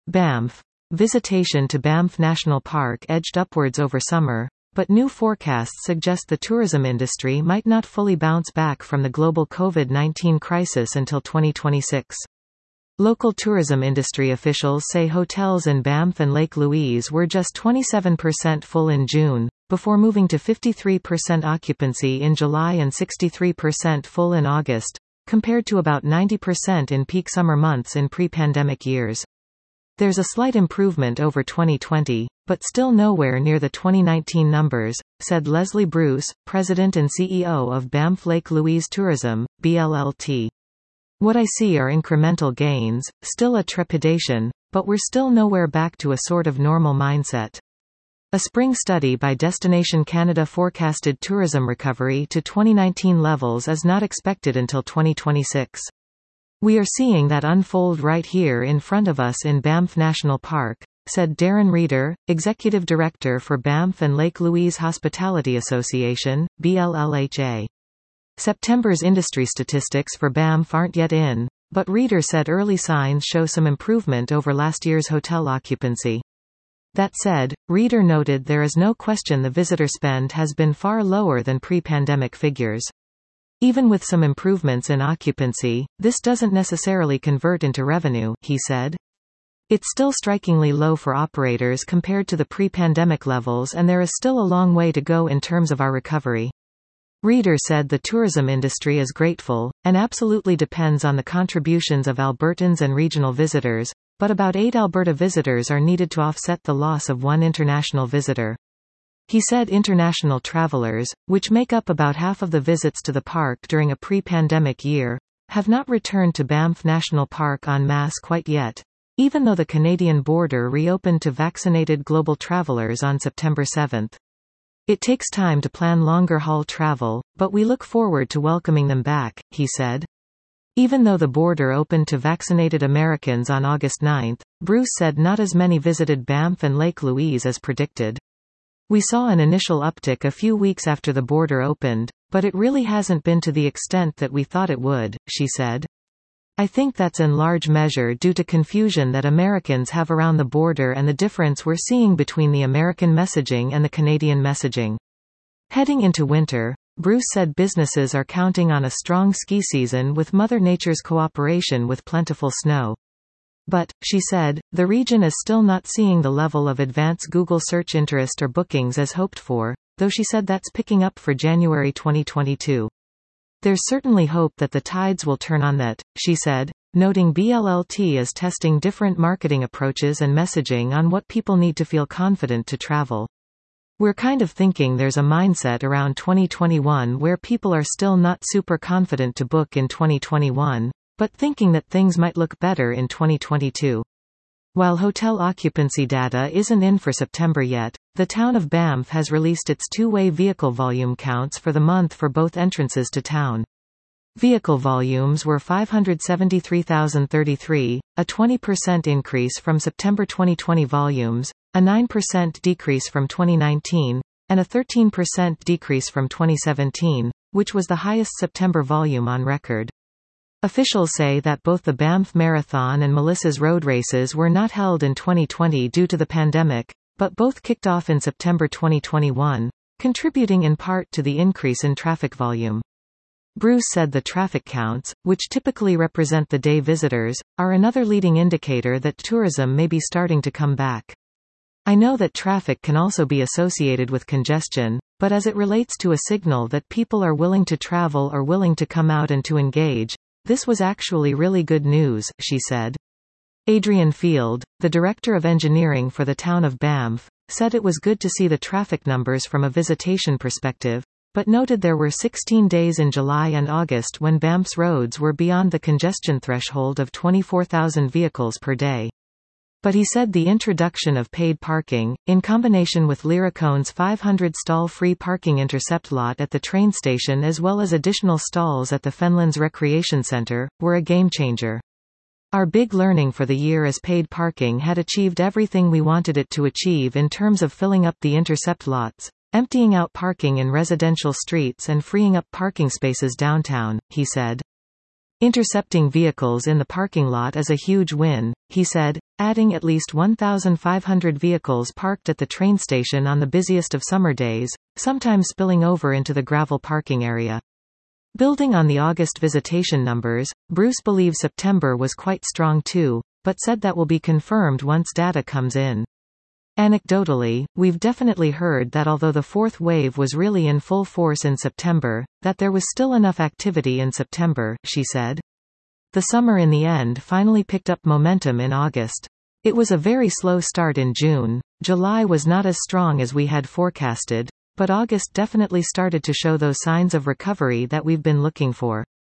Banff. Visitation to Banff National Park edged upwards over summer, but new forecasts suggest the tourism industry might not fully bounce back from the global COVID-19 crisis until 2026. Local tourism industry officials say hotels in Banff and Lake Louise were just 27% full in June, before moving to 53% occupancy in July and 63% full in August, compared to about 90% in peak summer months in pre-pandemic years. There's a slight improvement over 2020, but still nowhere near the 2019 numbers, said Leslie Bruce, President and CEO of Banff Lake Louise Tourism, BLLT. What I see are incremental gains, still a trepidation, but we're still nowhere back to a sort of normal mindset. A spring study by Destination Canada forecasted tourism recovery to 2019 levels is not expected until 2026. We are seeing that unfold right here in front of us in Banff National Park, said Darren Reeder, Executive Director for Banff and Lake Louise Hospitality Association, BLLHA. September's industry statistics for Banff aren't yet in, but Reeder said early signs show some improvement over last year's hotel occupancy. That said, Reeder noted there is no question the visitor spend has been far lower than pre-pandemic figures. Even with some improvements in occupancy, this doesn't necessarily convert into revenue, he said. It's still strikingly low for operators compared to the pre-pandemic levels, and there is still a long way to go in terms of our recovery. Reeder said the tourism industry is grateful, and absolutely depends on the contributions of Albertans and regional visitors, but about 8 Alberta visitors are needed to offset the loss of 1 international visitor. He said international travelers, which make up about half of the visits to the park during a pre-pandemic year, have not returned to Banff National Park en masse quite yet, even though the Canadian border reopened to vaccinated global travelers on September 7. It takes time to plan longer-haul travel, but we look forward to welcoming them back, he said. Even though the border opened to vaccinated Americans on August 9, Bruce said not as many visited Banff and Lake Louise as predicted. We saw an initial uptick a few weeks after the border opened, but it really hasn't been to the extent that we thought it would, she said. I think that's in large measure due to confusion that Americans have around the border and the difference we're seeing between the American messaging and the Canadian messaging. Heading into winter, Bruce said businesses are counting on a strong ski season with Mother Nature's cooperation with plentiful snow. But, she said, the region is still not seeing the level of advanced Google search interest or bookings as hoped for, though she said that's picking up for January 2022. There's certainly hope that the tides will turn on that, she said, noting BLLT is testing different marketing approaches and messaging on what people need to feel confident to travel. We're kind of thinking there's a mindset around 2021 where people are still not super confident to book in 2021, but thinking that things might look better in 2022. While hotel occupancy data isn't in for September yet, the town of Banff has released its two-way vehicle volume counts for the month for both entrances to town. Vehicle volumes were 573,033, a 20% increase from September 2020 volumes, a 9% decrease from 2019, and a 13% decrease from 2017, which was the highest September volume on record. Officials say that both the Banff Marathon and Melissa's Road races were not held in 2020 due to the pandemic, but both kicked off in September 2021, contributing in part to the increase in traffic volume. Bruce said the traffic counts, which typically represent the day visitors, are another leading indicator that tourism may be starting to come back. I know that traffic can also be associated with congestion, but as it relates to a signal that people are willing to travel or willing to come out and to engage, this was actually really good news, she said. Adrian Field, the Director of Engineering for the town of Banff, said it was good to see the traffic numbers from a visitation perspective, but noted there were 16 days in July and August when Banff's roads were beyond the congestion threshold of 24,000 vehicles per day. But he said the introduction of paid parking, in combination with Lyracone's 500 stall-free parking intercept lot at the train station as well as additional stalls at the Fenlands Recreation Centre, were a game-changer. Our big learning for the year is paid parking had achieved everything we wanted it to achieve in terms of filling up the intercept lots, emptying out parking in residential streets and freeing up parking spaces downtown, he said. Intercepting vehicles in the parking lot is a huge win, he said, adding at least 1,500 vehicles parked at the train station on the busiest of summer days, sometimes spilling over into the gravel parking area. Building on the August visitation numbers, Bruce believes September was quite strong too, but said that will be confirmed once data comes in. Anecdotally, we've definitely heard that although the fourth wave was really in full force in September, that there was still enough activity in September, she said. The summer in the end finally picked up momentum in August. It was a very slow start in June. July was not as strong as we had forecasted, but August definitely started to show those signs of recovery that we've been looking for.